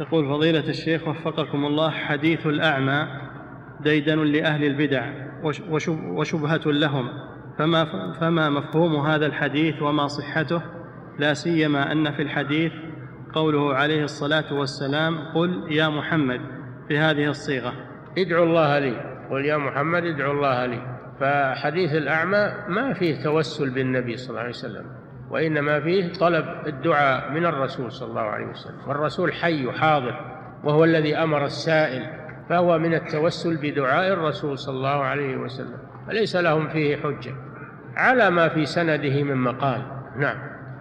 يقول فضيلة الشيخ وفقكم الله: حديث الأعمى ديدن لأهل البدع وشبهة لهم، فما مفهوم هذا الحديث وما صحته، لا سيما أن في الحديث قوله عليه الصلاة والسلام: قل يا محمد، في هذه الصيغة. ادعوا الله لي، قل يا محمد ادعوا الله لي. فحديث الأعمى ما فيه توسل بالنبي صلى الله عليه وسلم، وإنما فيه طلب الدعاء من الرسول صلى الله عليه وسلم، والرسول حي حاضر وهو الذي أمر السائل، فهو من التوسل بدعاء الرسول صلى الله عليه وسلم، فليس لهم فيه حجة على ما في سنده من مقال. نعم.